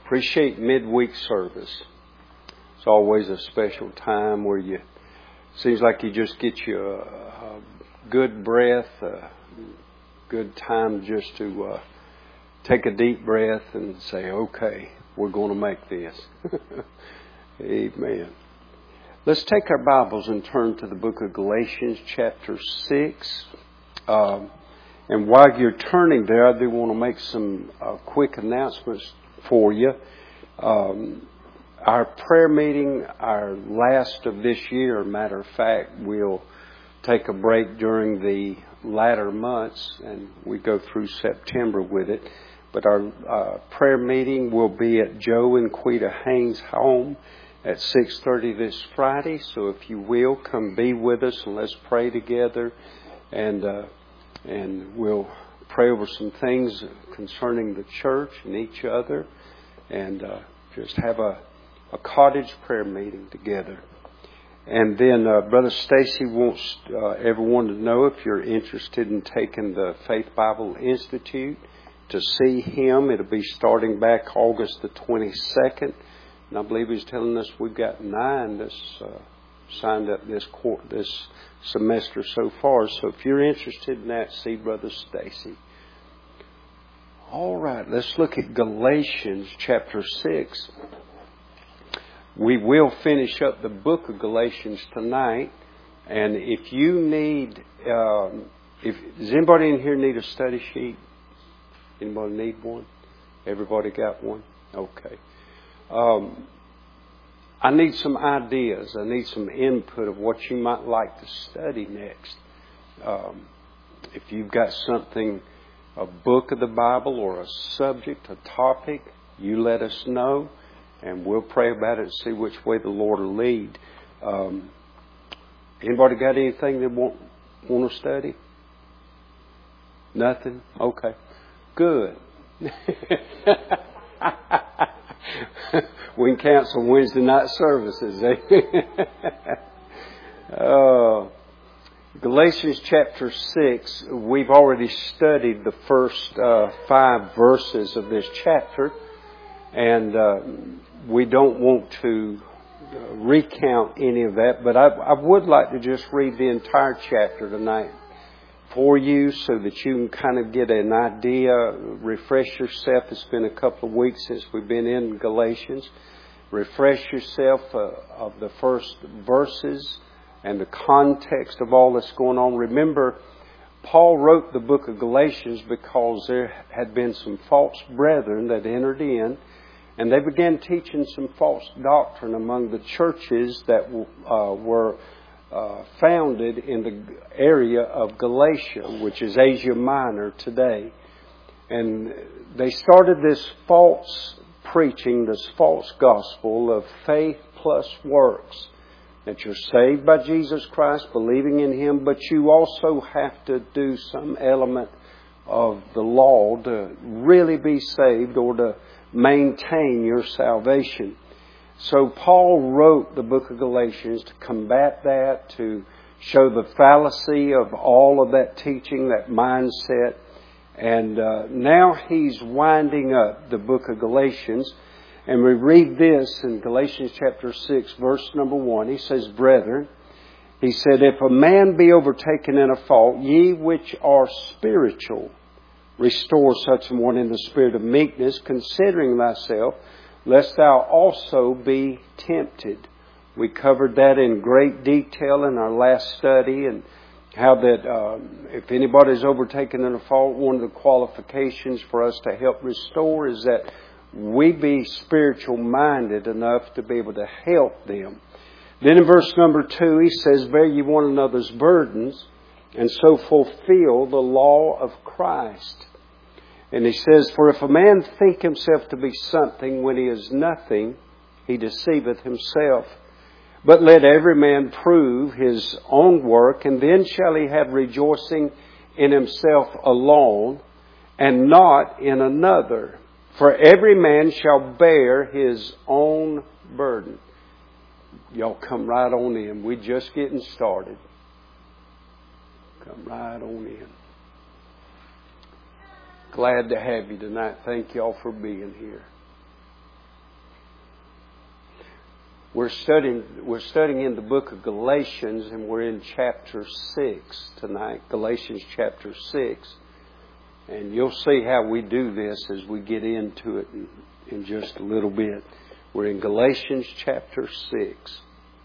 Appreciate midweek service. It's always a special time where seems like you just get you a good breath, a good time just to take a deep breath and say, okay, we're going to make this. Amen. Let's take our Bibles and turn to the book of Galatians chapter 6. And while you're turning there, I do want to make some quick announcements for you. Our prayer meeting, our last of this year, matter of fact, we'll take a break during the latter months and we go through September with it. But our prayer meeting will be at Joe and Quita Haynes' home at 6:30 this Friday. So if you will, come be with us and let's pray together. And we'll pray over some things concerning the church and each other. And just have a cottage prayer meeting together. And then Brother Stacy wants everyone to know, if you're interested in taking the Faith Bible Institute, to see him. It'll be starting back August the 22nd. And I believe he's telling us we've got 9 that's signed up this semester so far. So if you're interested in that, see Brother Stacy. All right, let's look at Galatians chapter 6. We will finish up the book of Galatians tonight. And if you need, does anybody in here need a study sheet? Anybody need one? Everybody got one? Okay. I need some ideas. I need some input of what you might like to study next. If you've got something, a book of the Bible or a subject, a topic, you let us know and we'll pray about it and see which way the Lord will lead. Anybody got anything they want to study? Nothing? Okay. Good. We can cancel Wednesday night services. Galatians chapter 6, we've already studied the first 5 verses of this chapter, and we don't want to recount any of that, but I would like to just read the entire chapter tonight for you so that you can kind of get an idea, refresh yourself. It's been a couple of weeks since we've been in Galatians. Refresh yourself of the first verses and the context of all that's going on. Remember, Paul wrote the book of Galatians because there had been some false brethren that entered in, and they began teaching some false doctrine among the churches that were founded in the area of Galatia, which is Asia Minor today. And they started this false preaching, this false gospel of faith plus works. That you're saved by Jesus Christ, believing in Him, but you also have to do some element of the law to really be saved or to maintain your salvation. So Paul wrote the book of Galatians to combat that, to show the fallacy of all of that teaching, that mindset. And now he's winding up the book of Galatians. And we read this in Galatians chapter 6, verse number 1. He says, Brethren, he said, if a man be overtaken in a fault, ye which are spiritual, restore such an one in the spirit of meekness, considering thyself, lest thou also be tempted. We covered that in great detail in our last study, and how that if anybody's overtaken in a fault, one of the qualifications for us to help restore is that we be spiritual minded enough to be able to help them. Then in verse number 2, he says, bear ye one another's burdens, and so fulfill the law of Christ. And he says, for if a man think himself to be something when he is nothing, he deceiveth himself. But let every man prove his own work, and then shall he have rejoicing in himself alone, and not in another. For every man shall bear his own burden. Y'all come right on in. We're just getting started. Come right on in. Glad to have you tonight. Thank y'all for being here. We're studying in the book of Galatians, and we're in chapter 6 tonight. Galatians chapter 6. And you'll see how we do this as we get into it in just a little bit. We're in Galatians chapter 6.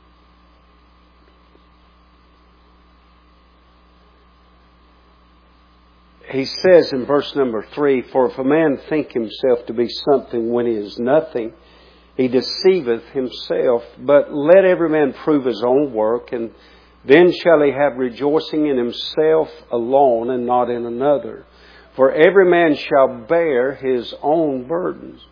He says in verse number 3, "For if a man think himself to be something when he is nothing, he deceiveth himself. But let every man prove his own work, and then shall he have rejoicing in himself alone and not in another. For every man shall bear his own burdens.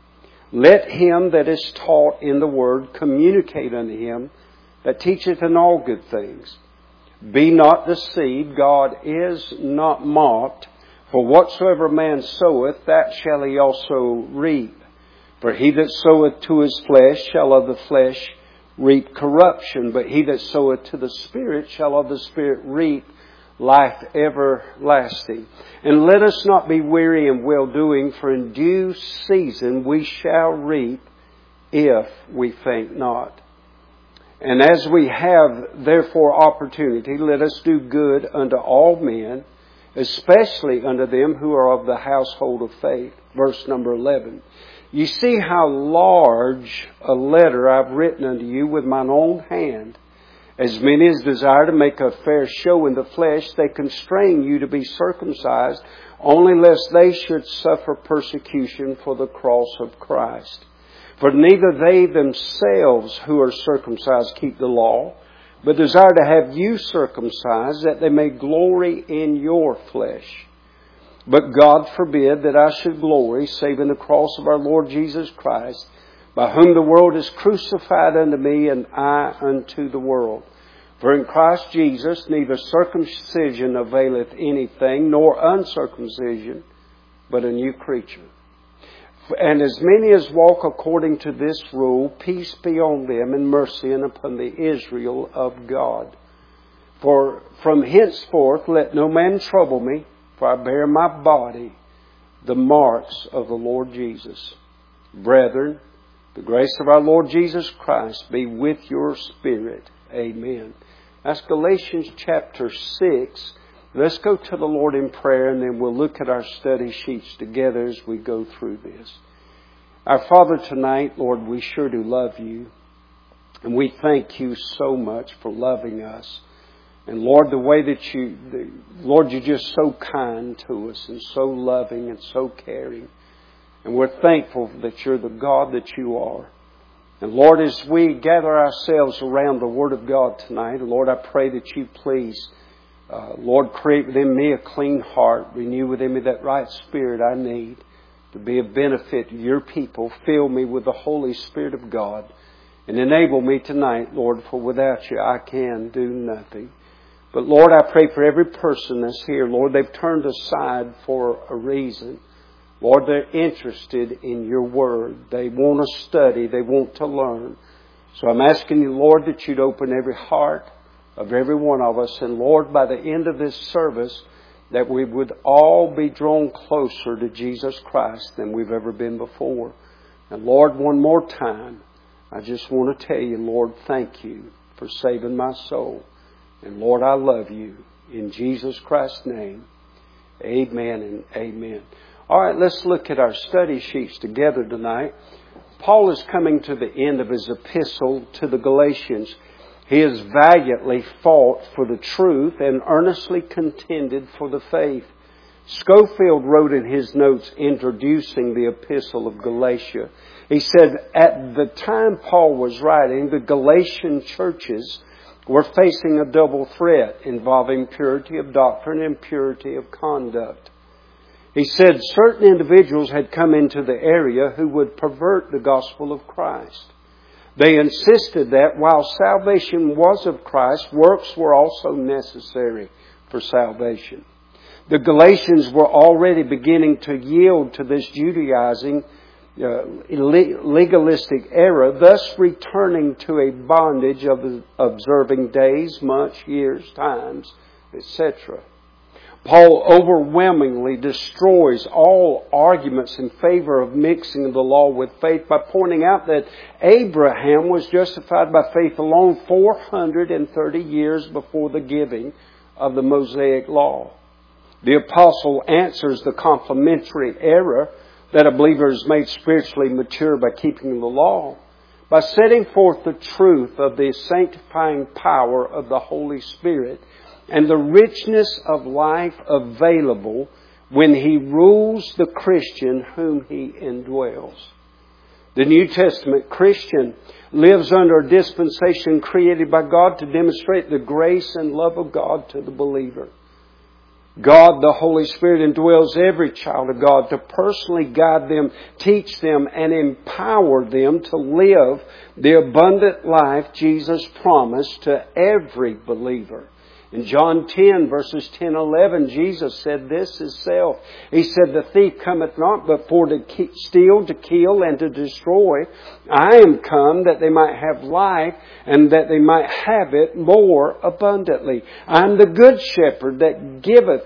Let him that is taught in the word communicate unto him that teacheth in all good things. Be not deceived, God is not mocked. For whatsoever man soweth, that shall he also reap. For he that soweth to his flesh shall of the flesh reap corruption. But he that soweth to the Spirit shall of the Spirit reap life everlasting. And let us not be weary in well-doing, for in due season we shall reap if we faint not. And as we have therefore opportunity, let us do good unto all men, especially unto them who are of the household of faith." Verse number 11. "You see how large a letter I've written unto you with mine own hand. As many as desire to make a fair show in the flesh, they constrain you to be circumcised, only lest they should suffer persecution for the cross of Christ. For neither they themselves who are circumcised keep the law, but desire to have you circumcised, that they may glory in your flesh. But God forbid that I should glory, save in the cross of our Lord Jesus Christ, by whom the world is crucified unto me, and I unto the world. For in Christ Jesus neither circumcision availeth anything, nor uncircumcision, but a new creature. And as many as walk according to this rule, peace be on them and mercy and upon the Israel of God. For from henceforth let no man trouble me, for I bear in my body the marks of the Lord Jesus. Brethren, the grace of our Lord Jesus Christ be with your spirit. Amen." That's Galatians chapter 6. Let's go to the Lord in prayer, and then we'll look at our study sheets together as we go through this. Our Father, tonight, Lord, we sure do love you. And we thank you so much for loving us. And Lord, the way that Lord, you're just so kind to us and so loving and so caring. And we're thankful that you're the God that you are. And Lord, as we gather ourselves around the Word of God tonight, Lord, I pray that you please, Lord, create within me a clean heart, renew within me that right spirit I need to be a benefit to your people. Fill me with the Holy Spirit of God and enable me tonight, Lord, for without you I can do nothing. But Lord, I pray for every person that's here. Lord, they've turned aside for a reason. Lord, they're interested in your word. They want to study. They want to learn. So I'm asking you, Lord, that you'd open every heart of every one of us. And Lord, by the end of this service, that we would all be drawn closer to Jesus Christ than we've ever been before. And Lord, one more time, I just want to tell you, Lord, thank you for saving my soul. And Lord, I love you. In Jesus Christ's name, amen and amen. All right, let's look at our study sheets together tonight. Paul is coming to the end of his epistle to the Galatians. He has valiantly fought for the truth and earnestly contended for the faith. Schofield wrote in his notes introducing the epistle of Galatia. He said, at the time Paul was writing, the Galatian churches were facing a double threat involving purity of doctrine and purity of conduct. He said certain individuals had come into the area who would pervert the gospel of Christ. They insisted that while salvation was of Christ, works were also necessary for salvation. The Galatians were already beginning to yield to this Judaizing, legalistic error, thus returning to a bondage of observing days, months, years, times, etc. Paul overwhelmingly destroys all arguments in favor of mixing the law with faith by pointing out that Abraham was justified by faith alone 430 years before the giving of the Mosaic law. The apostle answers the complementary error that a believer is made spiritually mature by keeping the law by setting forth the truth of the sanctifying power of the Holy Spirit and the richness of life available when He rules the Christian whom He indwells. The New Testament Christian lives under a dispensation created by God to demonstrate the grace and love of God to the believer. God, the Holy Spirit, indwells every child of God to personally guide them, teach them, and empower them to live the abundant life Jesus promised to every believer. In John 10, verses 10 and 11, Jesus said this Himself. He said, "The thief cometh not but for to steal, to kill, and to destroy. I am come that they might have life, and that they might have it more abundantly. I am the good shepherd that giveth,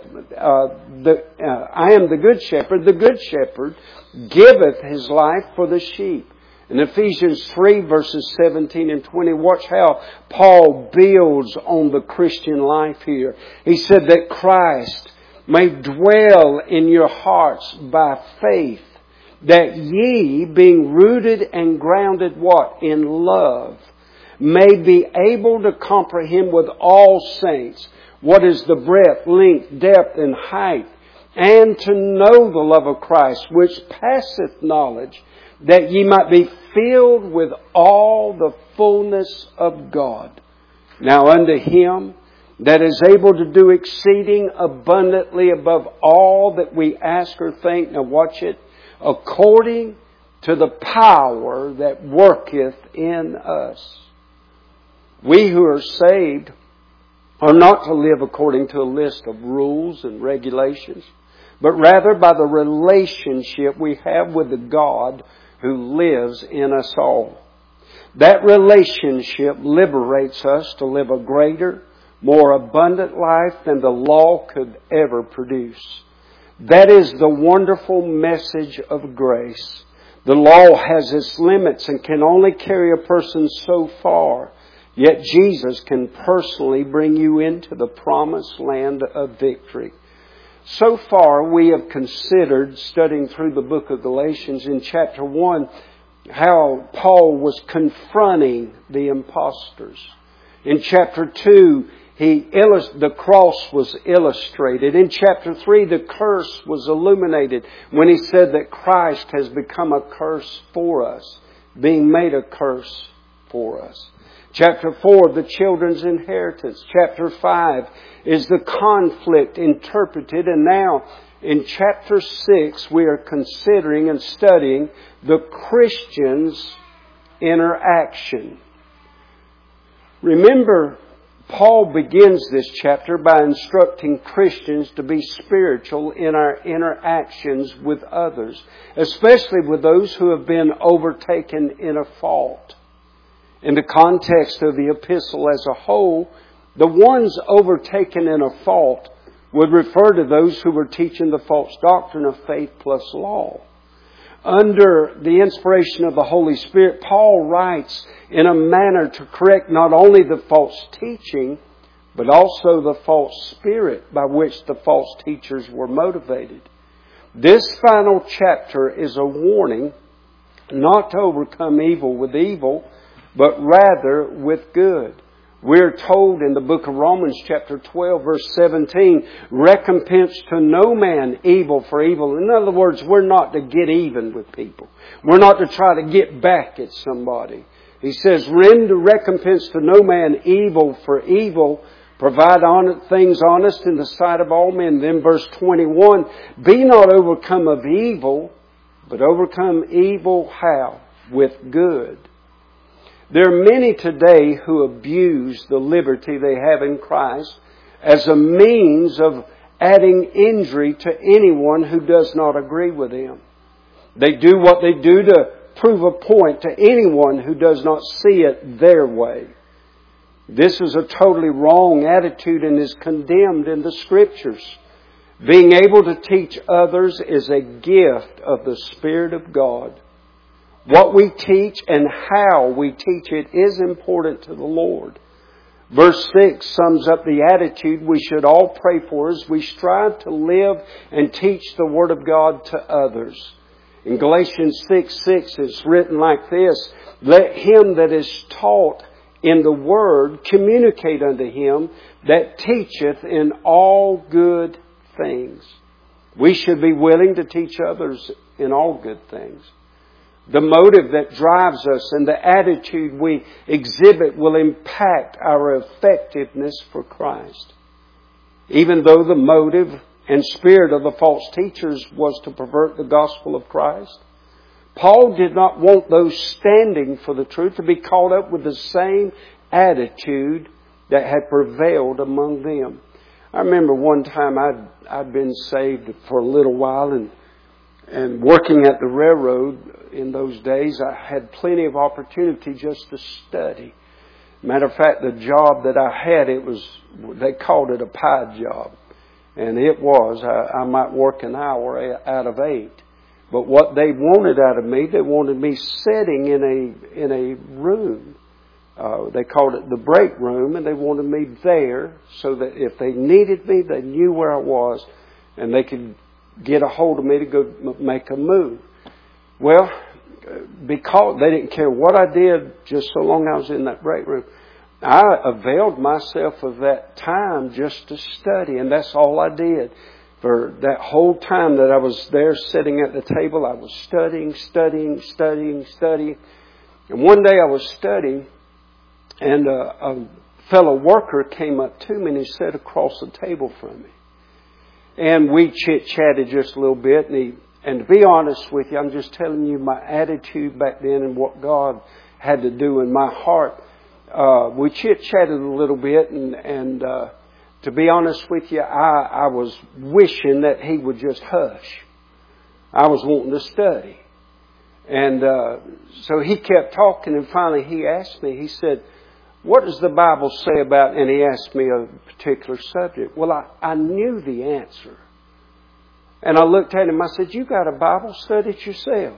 I am the good shepherd. The good shepherd giveth his life for the sheep." In Ephesians 3 verses 17 and 20, watch how Paul builds on the Christian life here. He said that Christ may dwell in your hearts by faith, that ye, being rooted and grounded, what? In love, may be able to comprehend with all saints what is the breadth, length, depth, and height, and to know the love of Christ, which passeth knowledge, that ye might be filled with all the fullness of God. Now unto Him that is able to do exceeding abundantly above all that we ask or think, now watch it, according to the power that worketh in us. We who are saved are not to live according to a list of rules and regulations, but rather by the relationship we have with the God who lives in us all. That relationship liberates us to live a greater, more abundant life than the law could ever produce. That is the wonderful message of grace. The law has its limits and can only carry a person so far. Yet Jesus can personally bring you into the promised land of victory. So far, we have considered, studying through the book of Galatians in chapter 1, how Paul was confronting the impostors. In chapter 2, the cross was illustrated. In chapter 3, the curse was illuminated when he said that Christ has become a curse for us, being made a curse for us. Chapter 4, the children's inheritance. Chapter 5 is the conflict interpreted. And now, in chapter 6, we are considering and studying the Christian's interaction. Remember, Paul begins this chapter by instructing Christians to be spiritual in our interactions with others, especially with those who have been overtaken in a fault. In the context of the epistle as a whole, the ones overtaken in a fault would refer to those who were teaching the false doctrine of faith plus law. Under the inspiration of the Holy Spirit, Paul writes in a manner to correct not only the false teaching, but also the false spirit by which the false teachers were motivated. This final chapter is a warning not to overcome evil with evil, but rather with good. We're told in the book of Romans chapter 12 verse 17, recompense to no man evil for evil. In other words, we're not to get even with people. We're not to try to get back at somebody. He says, render recompense to no man evil for evil. Provide things honest in the sight of all men. Then verse 21, be not overcome of evil, but overcome evil how? With good. There are many today who abuse the liberty they have in Christ as a means of adding injury to anyone who does not agree with them. They do what they do to prove a point to anyone who does not see it their way. This is a totally wrong attitude and is condemned in the Scriptures. Being able to teach others is a gift of the Spirit of God. What we teach and how we teach it is important to the Lord. Verse 6 sums up the attitude we should all pray for as we strive to live and teach the Word of God to others. In Galatians 6:6 it's written like this, "Let him that is taught in the Word communicate unto him that teacheth in all good things." We should be willing to teach others in all good things. The motive that drives us and the attitude we exhibit will impact our effectiveness for Christ. Even though the motive and spirit of the false teachers was to pervert the gospel of Christ, Paul did not want those standing for the truth to be caught up with the same attitude that had prevailed among them. I remember one time I'd been saved for a little while and working at the railroad in those days, I had plenty of opportunity just to study. Matter of fact, the job that I had, they called it a pie job. And it was, I might work an hour out of 8. But what they wanted out of me, they wanted me sitting in a room. They called it the break room, and they wanted me there so that if they needed me, they knew where I was, and they could get a hold of me to go make a move. Well, because they didn't care what I did, just so long I was in that break room, I availed myself of that time just to study, and that's all I did. For that whole time that I was there sitting at the table, I was studying. And one day I was studying, and a fellow worker came up to me and he sat across the table from me. And we chit-chatted just a little bit, and to be honest with you, I'm just telling you my attitude back then and what God had to do in my heart. We chit-chatted a little bit, and to be honest with you, I was wishing that he would just hush. I was wanting to study. And so he kept talking, and finally he asked me, he said, "What does the Bible say about," and he asked me a particular subject. Well, I knew the answer. And I looked at him, I said, "You got a Bible? Study it yourself."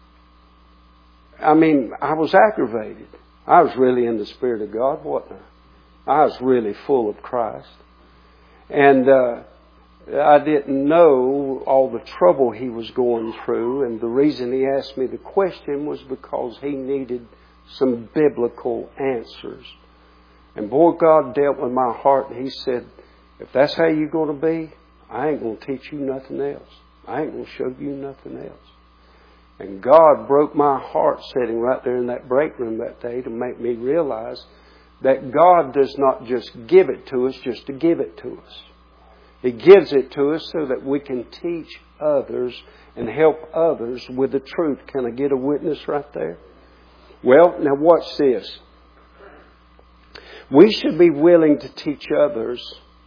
I mean, I was aggravated. I was really in the Spirit of God, wasn't I? I was really full of Christ. And I didn't know all the trouble he was going through. And the reason he asked me the question was because he needed some biblical answers. And boy, God dealt with my heart, and He said, "If that's how you're going to be, I ain't going to teach you nothing else. I ain't going to show you nothing else." And God broke my heart sitting right there in that break room that day to make me realize that God does not just give it to us just to give it to us. He gives it to us so that we can teach others and help others with the truth. Can I get a witness right there? Well, now watch this. We should be willing to teach others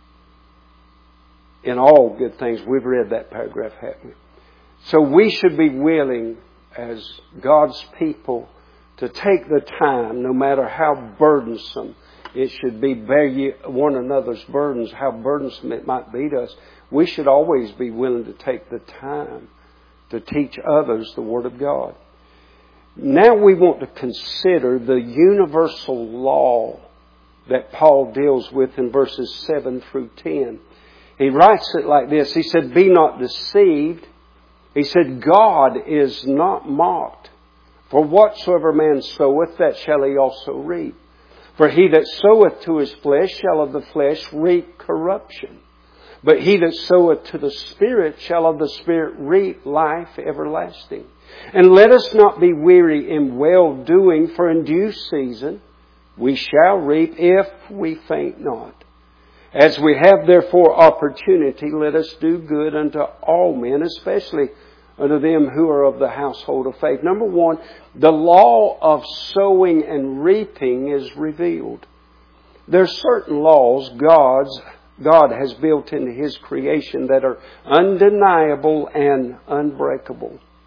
in all good things. We've read that paragraph, haven't we? So we should be willing as God's people to take the time, no matter how burdensome it should be, bear ye one another's burdens, how burdensome it might be to us. We should always be willing to take the time to teach others the Word of God. Now we want to consider the universal law that Paul deals with in verses 7 through 10. He writes it like this. He said, "Be not deceived." He said, "God is not mocked. For whatsoever man soweth, that shall he also reap. For he that soweth to his flesh shall of the flesh reap corruption. But he that soweth to the Spirit shall of the Spirit reap life everlasting. And let us not be weary in well-doing, for in due season we shall reap if we faint not. As we have therefore opportunity, let us do good unto all men, especially unto them who are of the household of faith." Number one, the law of sowing and reaping is revealed. There are certain laws God has built into His creation that are undeniable and unbreakable.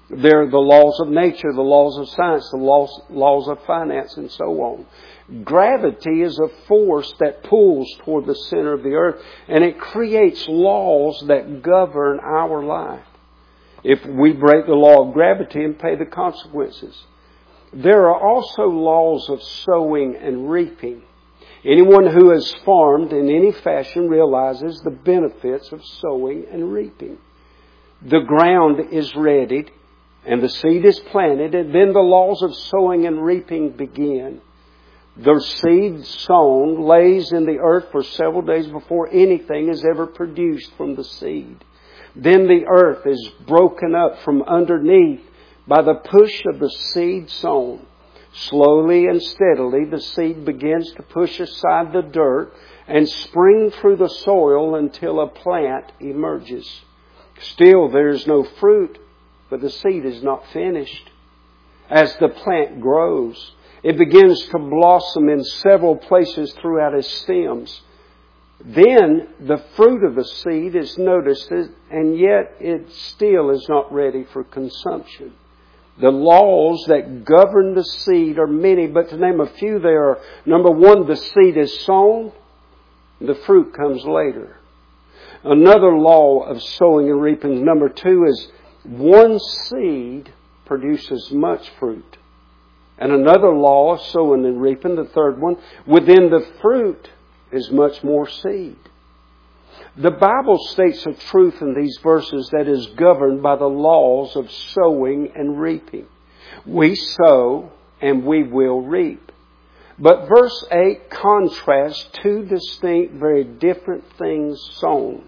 There are the laws of nature, the laws of science, the laws of finance, and so on. Gravity is a force that pulls toward the center of the earth, and it creates laws that govern our life. If we break the law of gravity and pay the consequences. There are also laws of sowing and reaping. Anyone who has farmed in any fashion realizes the benefits of sowing and reaping. The ground is readied and the seed is planted, and then the laws of sowing and reaping begin. The seed sown lays in the earth for several days before anything is ever produced from the seed. Then the earth is broken up from underneath by the push of the seed sown. Slowly and steadily the seed begins to push aside the dirt and spring through the soil until a plant emerges. Still there is no fruit, but the seed is not finished. As the plant grows, it begins to blossom in several places throughout its stems. Then the fruit of the seed is noticed, and yet it still is not ready for consumption. The laws that govern the seed are many, but to name a few, they are, number one, the seed is sown, the fruit comes later. Another law of sowing and reaping, number two, is one seed produces much fruit. And another law of sowing and reaping, the third one, within the fruit is much more seed. The Bible states a truth in these verses that is governed by the laws of sowing and reaping. We sow and we will reap. But verse 8 contrasts two distinct, very different things sown.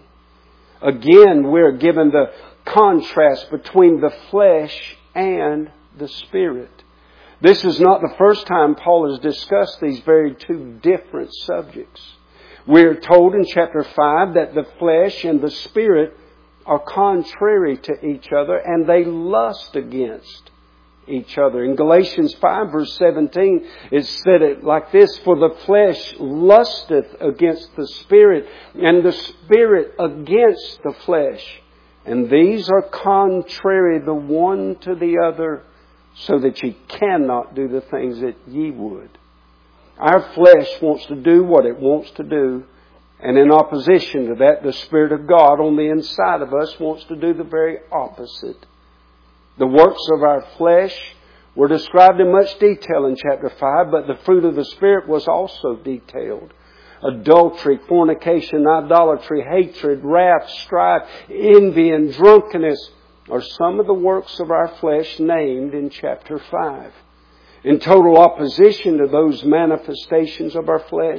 Again, we're given the contrast between the flesh and the spirit. This is not the first time Paul has discussed these very two different subjects. We're told in chapter 5 that the flesh and the spirit are contrary to each other and they lust against each other. In Galatians 5 verse 17 it said it like this: "For the flesh lusteth against the spirit, and the spirit against the flesh. And these are contrary the one to the other, so that ye cannot do the things that ye would." Our flesh wants to do what it wants to do. And in opposition to that, the Spirit of God on the inside of us wants to do the very opposite. The works of our flesh were described in much detail in chapter 5, but the fruit of the Spirit was also detailed. Adultery, fornication, idolatry, hatred, wrath, strife, envy, and drunkenness are some of the works of our flesh named in chapter 5. In total opposition to those manifestations of our flesh,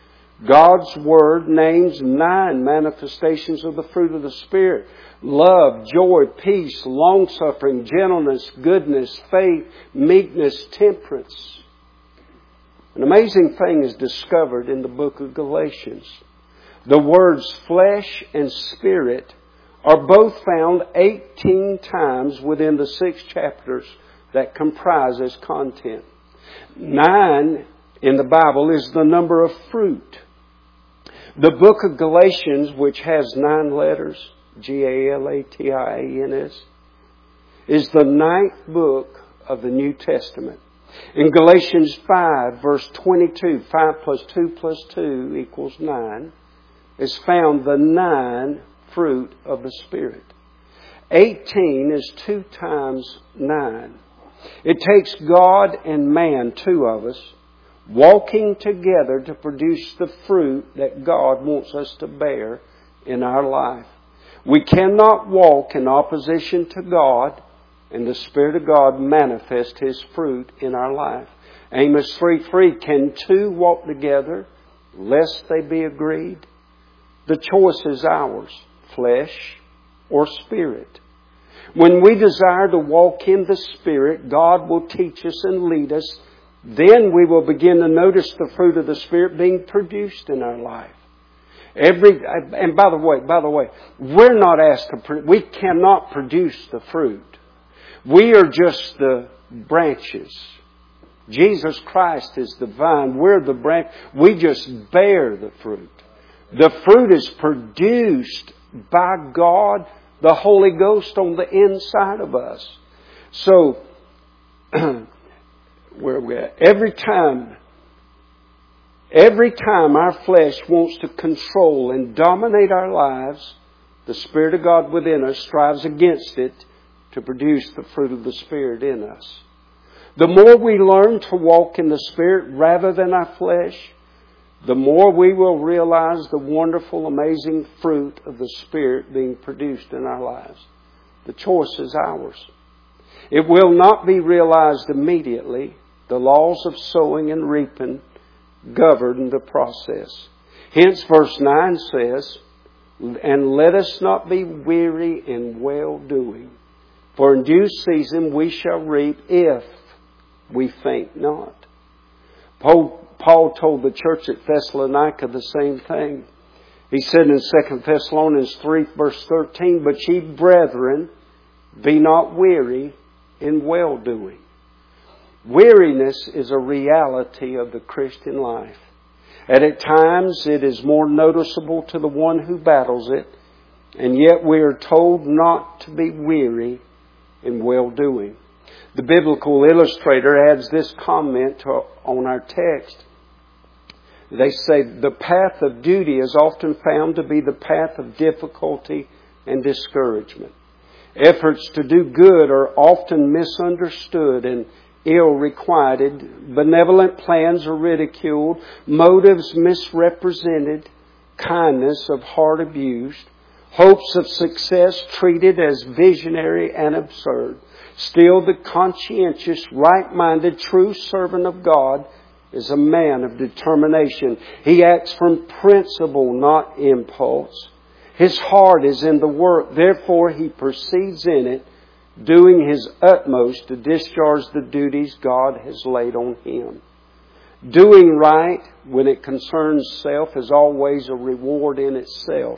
God's Word names 9 manifestations of the fruit of the Spirit: love, joy, peace, long-suffering, gentleness, goodness, faith, meekness, temperance. An amazing thing is discovered in the book of Galatians. The words flesh and spirit are both found 18 times within the 6 chapters that comprise its content. 9 in the Bible is the number of fruit. The book of Galatians, which has 9 letters, Galatians, is the 9th book of the New Testament. In Galatians 5, verse 22, 5 plus 2 plus 2 equals 9, is found the 9 fruit of the Spirit. 18 is 2 times 9. It takes God and man, 2 of us, walking together to produce the fruit that God wants us to bear in our life. We cannot walk in opposition to God and the Spirit of God manifest His fruit in our life. Amos 3:3, "Can 2 walk together lest they be agreed?" The choice is ours, flesh or spirit. When we desire to walk in the Spirit, God will teach us and lead us. Then we will begin to notice the fruit of the Spirit being produced in our life. And by the way, we're not asked to. We cannot produce the fruit. We are just the branches. Jesus Christ is the vine. We're the branch. We just bear the fruit. The fruit is produced by God, the Holy Ghost on the inside of us. So, where are we at? Every time our flesh wants to control and dominate our lives, the Spirit of God within us strives against it to produce the fruit of the Spirit in us. The more we learn to walk in the Spirit rather than our flesh, the more we will realize the wonderful, amazing fruit of the Spirit being produced in our lives. The choice is ours. It will not be realized immediately. The laws of sowing and reaping govern the process. Hence, verse 9 says, "And let us not be weary in well-doing, for in due season we shall reap if we faint not." Paul told the church at Thessalonica the same thing. He said in 2 Thessalonians 3 verse 13, "But ye brethren, be not weary in well-doing." Weariness is a reality of the Christian life. And at times it is more noticeable to the one who battles it. And yet we are told not to be weary in well-doing. The Biblical Illustrator adds this comment on our text. They say, "The path of duty is often found to be the path of difficulty and discouragement. Efforts to do good are often misunderstood and ill-requited. Benevolent plans are ridiculed. Motives misrepresented. Kindness of heart abused. Hopes of success treated as visionary and absurd. Still, the conscientious, right-minded, true servant of God is a man of determination. He acts from principle, not impulse. His heart is in the work. Therefore, he proceeds in it, doing his utmost to discharge the duties God has laid on him. Doing right when it concerns self is always a reward in itself.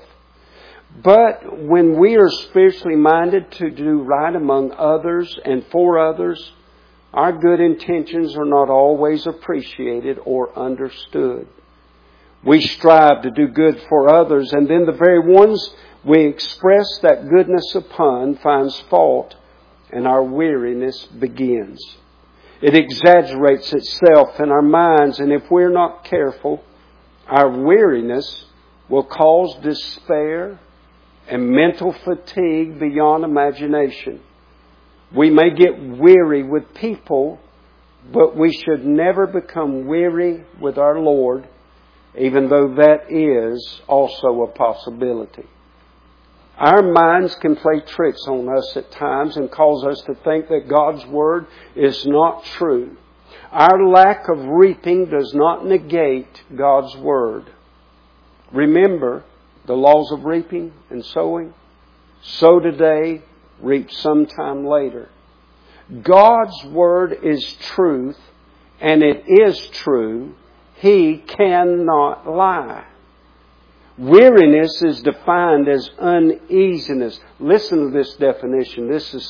But when we are spiritually minded to do right among others and for others, our good intentions are not always appreciated or understood. We strive to do good for others, and then the very ones we express that goodness upon finds fault, and our weariness begins. It exaggerates itself in our minds, and if we're not careful, our weariness will cause despair and mental fatigue beyond imagination. We may get weary with people, but we should never become weary with our Lord, even though that is also a possibility. Our minds can play tricks on us at times and cause us to think that God's Word is not true. Our lack of reaping does not negate God's Word. Remember the laws of reaping and sowing. Sow today, reap sometime later. God's Word is truth, and it is true. He cannot lie. Weariness is defined as uneasiness. Listen to this definition.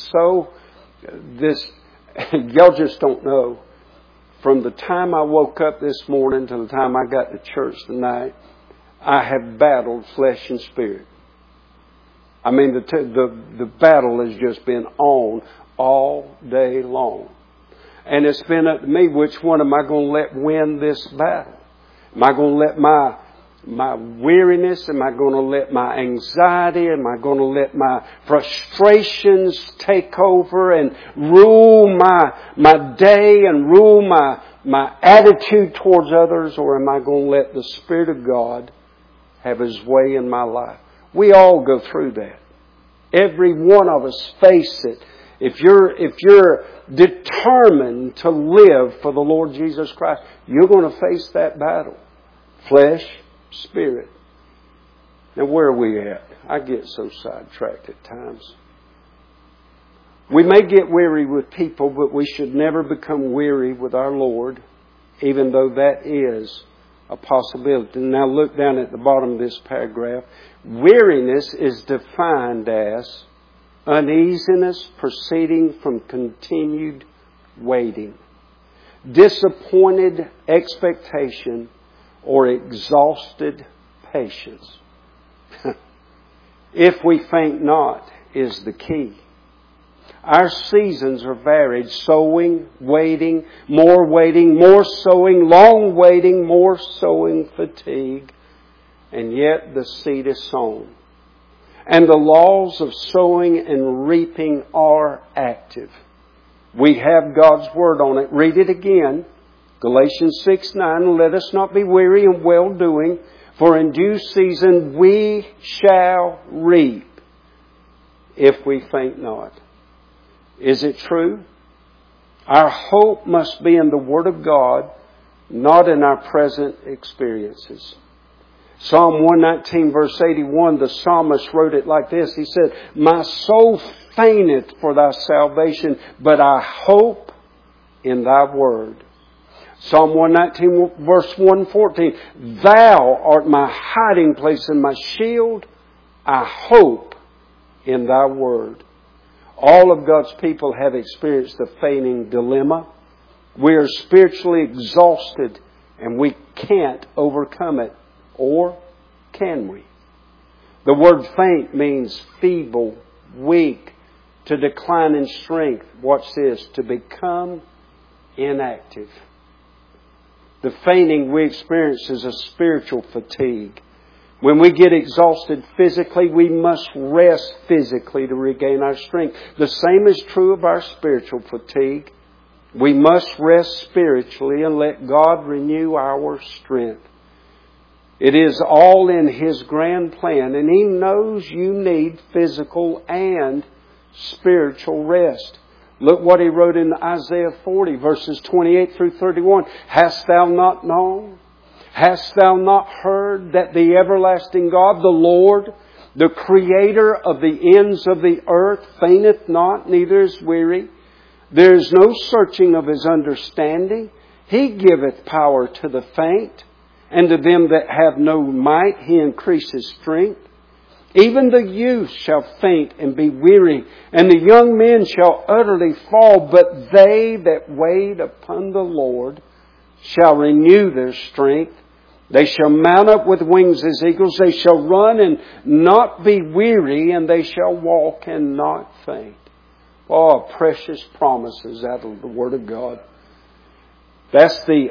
Y'all just don't know. From the time I woke up this morning to the time I got to church tonight, I have battled flesh and spirit. I mean, the battle has just been on all day long. And it's been up to me, which one am I going to let win this battle? Am I going to let my weariness? Am I going to let my anxiety? Am I going to let my frustrations take over and rule my day and rule my attitude towards others? Or am I going to let the Spirit of God have His way in my life? We all go through that. Every one of us face it. If you're determined to live for the Lord Jesus Christ, you're going to face that battle. Flesh, spirit. Now, where are we at? I get so sidetracked at times. We may get weary with people, but we should never become weary with our Lord, even though that is a possibility. Now look down at the bottom of this paragraph. Weariness is defined as uneasiness proceeding from continued waiting, disappointed expectation, or exhausted patience. If we faint not is the key. Our seasons are varied. Sowing, waiting, more sowing, long waiting, more sowing fatigue. And yet the seed is sown. And the laws of sowing and reaping are active. We have God's Word on it. Read it again. Galatians 6:9, let us not be weary in well-doing, for in due season we shall reap if we faint not. Is it true? Our hope must be in the Word of God, not in our present experiences. Psalm 119 verse 81, the psalmist wrote it like this. He said, my soul fainteth for thy salvation, but I hope in thy word. Psalm 119 verse 114, thou art my hiding place and my shield. I hope in thy word. All of God's people have experienced the fainting dilemma. We are spiritually exhausted and we can't overcome it. Or can we? The word faint means feeble, weak, to decline in strength. Watch this, to become inactive. The fainting we experience is a spiritual fatigue. When we get exhausted physically, we must rest physically to regain our strength. The same is true of our spiritual fatigue. We must rest spiritually and let God renew our strength. It is all in His grand plan, and He knows you need physical and spiritual rest. Look what He wrote in Isaiah 40, verses 28 through 31. Hast thou not known? Hast thou not heard that the everlasting God, the Lord, the Creator of the ends of the earth, fainteth not, neither is weary? There is no searching of His understanding. He giveth power to the faint. And to them that have no might, He increases strength. Even the youth shall faint and be weary, and the young men shall utterly fall. But they that wait upon the Lord shall renew their strength. They shall mount up with wings as eagles. They shall run and not be weary, and they shall walk and not faint. Oh, precious promises out of the Word of God. That's the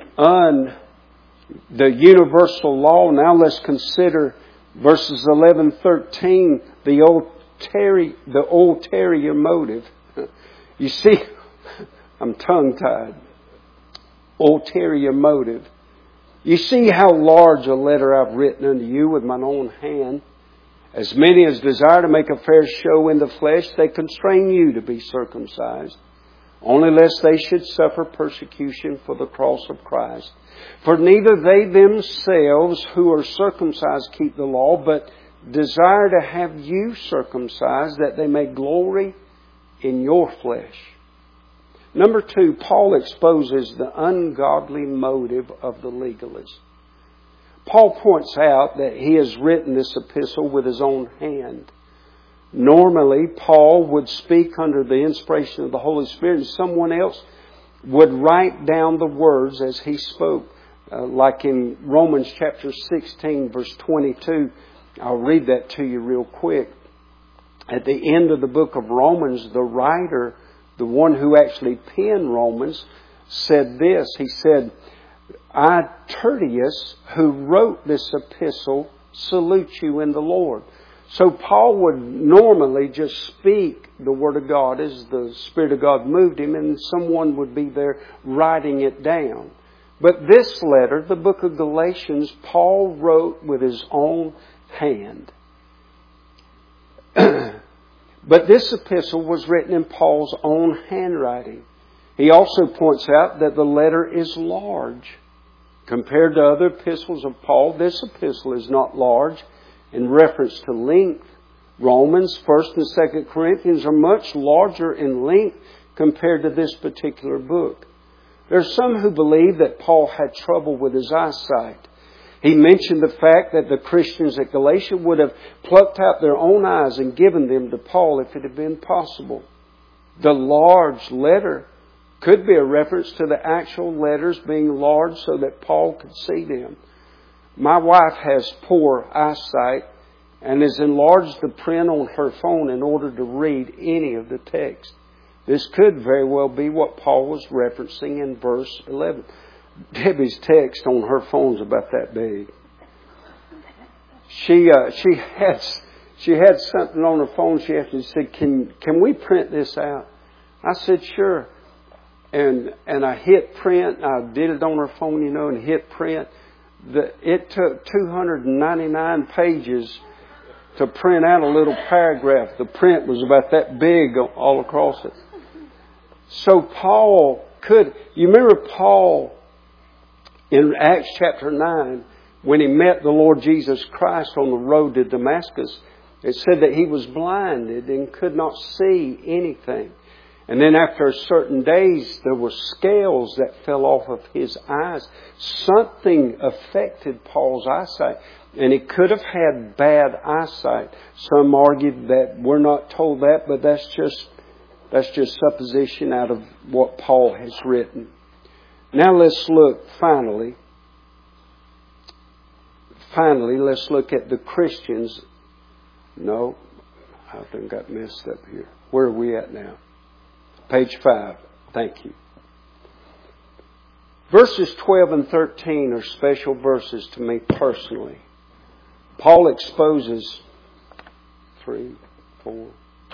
universal law. Now let's consider verses 11-13, the ulterior motive. You see, I'm tongue-tied. Ulterior motive. You see how large a letter I've written unto you with mine own hand. As many as desire to make a fair show in the flesh, they constrain you to be circumcised, only lest they should suffer persecution for the cross of Christ. For neither they themselves who are circumcised keep the law, but desire to have you circumcised, that they may glory in your flesh. Number 2, Paul exposes the ungodly motive of the legalist. Paul points out that he has written this epistle with his own hand. Normally, Paul would speak under the inspiration of the Holy Spirit, and someone else would write down the words as he spoke. Like in Romans chapter 16, verse 22. I'll read that to you real quick. At the end of the book of Romans, the writer, the one who actually penned Romans, said this. He said, I, Tertius, who wrote this epistle, salute you in the Lord. So Paul would normally just speak the Word of God as the Spirit of God moved him, and someone would be there writing it down. But this letter, the book of Galatians, Paul wrote with his own hand. But this epistle was written in Paul's own handwriting. He also points out that the letter is large. Compared to other epistles of Paul, this epistle is not large in reference to length. Romans, 1st and 2nd Corinthians are much larger in length compared to this particular book. There are some who believe that Paul had trouble with his eyesight. He mentioned the fact that the Christians at Galatia would have plucked out their own eyes and given them to Paul if it had been possible. The large letter could be a reference to the actual letters being large so that Paul could see them. My wife has poor eyesight and has enlarged the print on her phone in order to read any of the text. This could very well be what Paul was referencing in verse 11. Debbie's text on her phone's about that big. She had something on her phone. She actually said, "Can we print this out?" I said, "Sure." And I hit print. I did it on her phone, and hit print. It took 299 pages to print out a little paragraph. The print was about that big all across it. So Paul you remember Paul in Acts chapter 9, when he met the Lord Jesus Christ on the road to Damascus, it said that he was blinded and could not see anything. And then after certain days, there were scales that fell off of his eyes. Something affected Paul's eyesight. And he could have had bad eyesight. Some argued that we're not told that, but that's just supposition out of what Paul has written. Now let's look finally, let's look at the Christians. No, I think I got messed up here. Where are we at now? Page 5. Thank you. Verses 12 and 13 are special verses to me personally. Paul exposes 3, 4.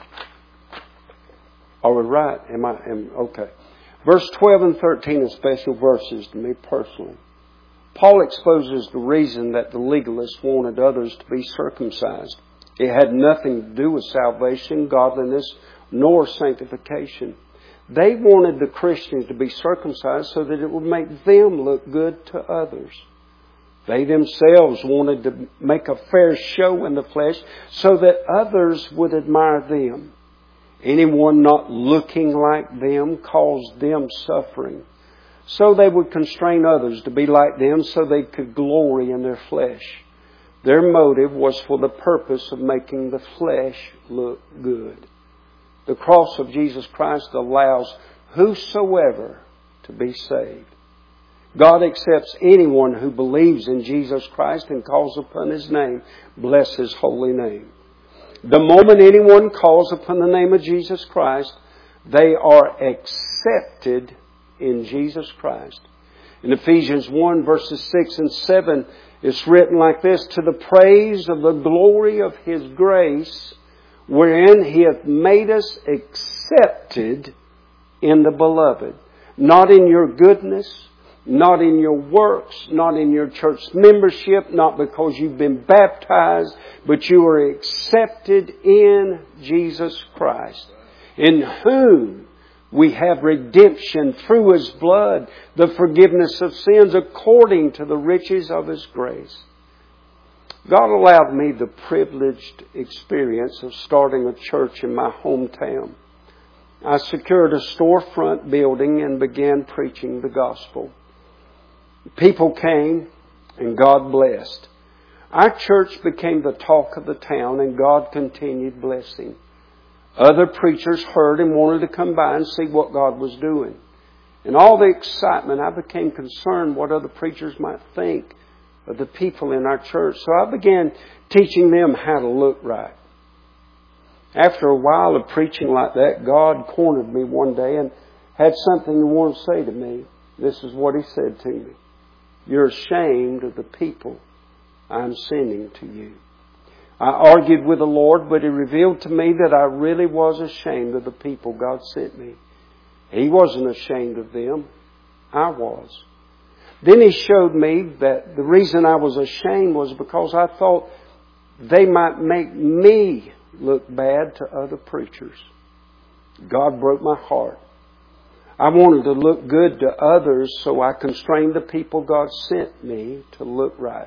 Are we right? Okay. Verse 12 and 13 are special verses to me personally. Paul exposes the reason that the legalists wanted others to be circumcised. It had nothing to do with salvation, godliness, nor sanctification. They wanted the Christians to be circumcised so that it would make them look good to others. They themselves wanted to make a fair show in the flesh so that others would admire them. Anyone not looking like them caused them suffering. So they would constrain others to be like them so they could glory in their flesh. Their motive was for the purpose of making the flesh look good. The cross of Jesus Christ allows whosoever to be saved. God accepts anyone who believes in Jesus Christ and calls upon His name. Bless His holy name. The moment anyone calls upon the name of Jesus Christ, they are accepted in Jesus Christ. In Ephesians 1 verses 6 and 7, it's written like this: "To the praise of the glory of His grace, wherein He hath made us accepted in the Beloved." Not in your goodness, not in your works, not in your church membership, not because you've been baptized, but you are accepted in Jesus Christ, in whom we have redemption through His blood, the forgiveness of sins according to the riches of His grace. God allowed me the privileged experience of starting a church in my hometown. I secured a storefront building and began preaching the gospel. People came and God blessed. Our church became the talk of the town and God continued blessing. Other preachers heard and wanted to come by and see what God was doing. In all the excitement, I became concerned what other preachers might think of the people in our church. So I began teaching them how to look right. After a while of preaching like that, God cornered me one day and had something He wanted to say to me. This is what He said to me: "You're ashamed of the people I'm sending to you." I argued with the Lord, but He revealed to me that I really was ashamed of the people God sent me. He wasn't ashamed of them. I was. Then He showed me that the reason I was ashamed was because I thought they might make me look bad to other preachers. God broke my heart. I wanted to look good to others, so I constrained the people God sent me to look right.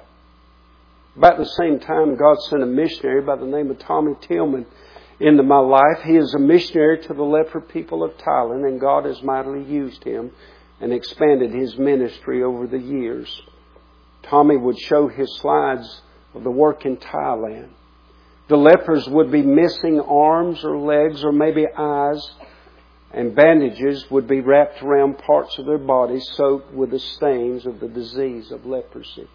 About the same time, God sent a missionary by the name of Tommy Tillman into my life. He is a missionary to the leper people of Thailand, and God has mightily used him and expanded his ministry over the years. Tommy would show his slides of the work in Thailand. The lepers would be missing arms or legs or maybe eyes, and bandages would be wrapped around parts of their bodies soaked with the stains of the disease of leprosy.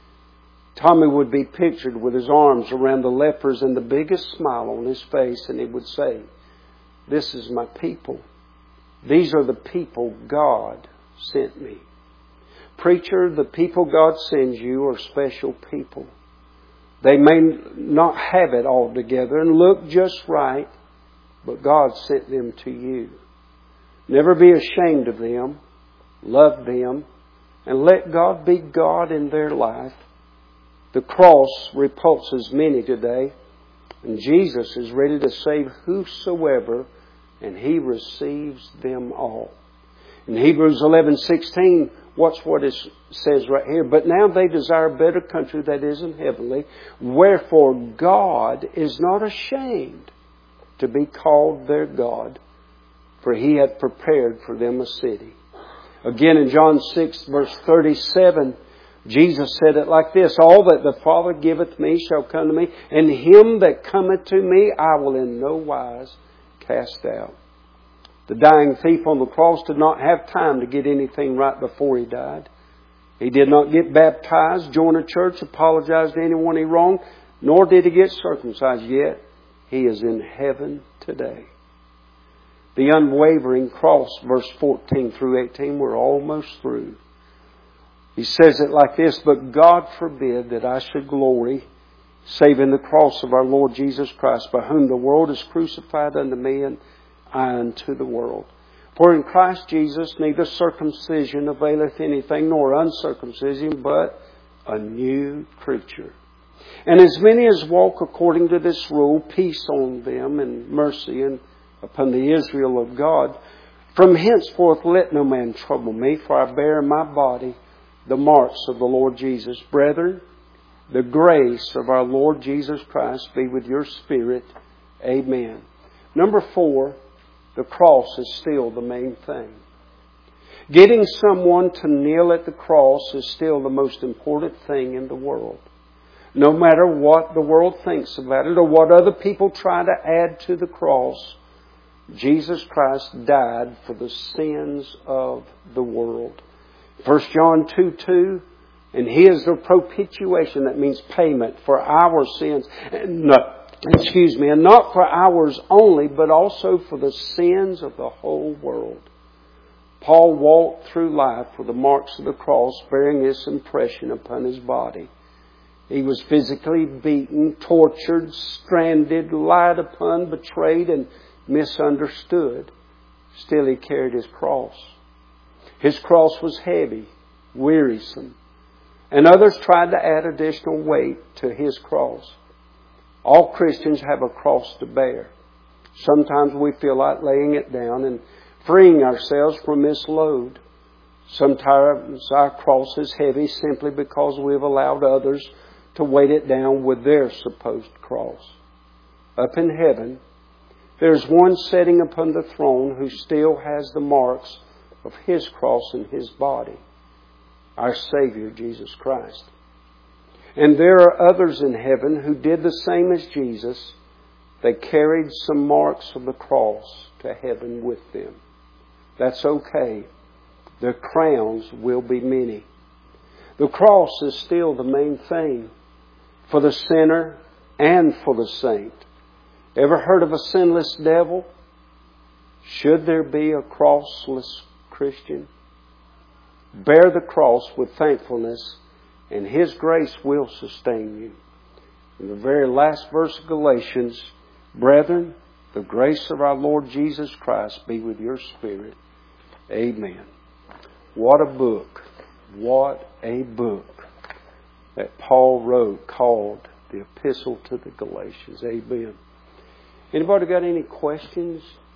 Tommy would be pictured with his arms around the lepers and the biggest smile on his face, and he would say, "This is my people. These are the people God sent me. Preacher, the people God sends you are special people. They may not have it all together and look just right, but God sent them to you. Never be ashamed of them. Love them. And let God be God in their life. The cross repulses many today. And Jesus is ready to save whosoever, and He receives them all. In Hebrews 11:16, watch what it says right here. But now they desire a better country that isn't heavenly. Wherefore God is not ashamed to be called their God, for He hath prepared for them a city. Again in John 6 verse 37, Jesus said it like this: All that the Father giveth me shall come to me, and him that cometh to me I will in no wise cast out. The dying thief on the cross did not have time to get anything right before he died. He did not get baptized, join a church, apologize to anyone he wronged, nor did he get circumcised. Yet he is in heaven today. The unwavering cross, verse 14 through 18, we're almost through. He says it like this: But God forbid that I should glory, save in the cross of our Lord Jesus Christ, by whom the world is crucified unto me, and I unto the world. For in Christ Jesus neither circumcision availeth anything, nor uncircumcision, but a new creature. And as many as walk according to this rule, peace on them, and mercy, and upon the Israel of God. From henceforth let no man trouble me, for I bear in my body the marks of the Lord Jesus. Brethren, the grace of our Lord Jesus Christ be with your spirit. Amen. Number 4, the cross is still the main thing. Getting someone to kneel at the cross is still the most important thing in the world. No matter what the world thinks about it or what other people try to add to the cross, Jesus Christ died for the sins of the world. 1 John 2:2, and He is the propitiation, that means payment for our sins. And not for ours only, but also for the sins of the whole world. Paul walked through life with the marks of the cross bearing its impression upon his body. He was physically beaten, tortured, stranded, lied upon, betrayed, and misunderstood. Still he carried his cross. His cross was heavy, wearisome, and others tried to add additional weight to his cross. All Christians have a cross to bear. Sometimes we feel like laying it down and freeing ourselves from this load. Sometimes our cross is heavy simply because we've allowed others to weight it down with their supposed cross. Up in heaven, there's one sitting upon the throne who still has the marks of His cross in His body, our Savior, Jesus Christ. And there are others in heaven who did the same as Jesus. They carried some marks of the cross to heaven with them. That's okay. Their crowns will be many. The cross is still the main thing for the sinner and for the saint. Ever heard of a sinless devil? Should there be a crossless Christian? Bear the cross with thankfulness, and His grace will sustain you. In the very last verse of Galatians, brethren, the grace of our Lord Jesus Christ be with your spirit. Amen. What a book. What a book that Paul wrote called the Epistle to the Galatians. Amen. Anybody got any questions?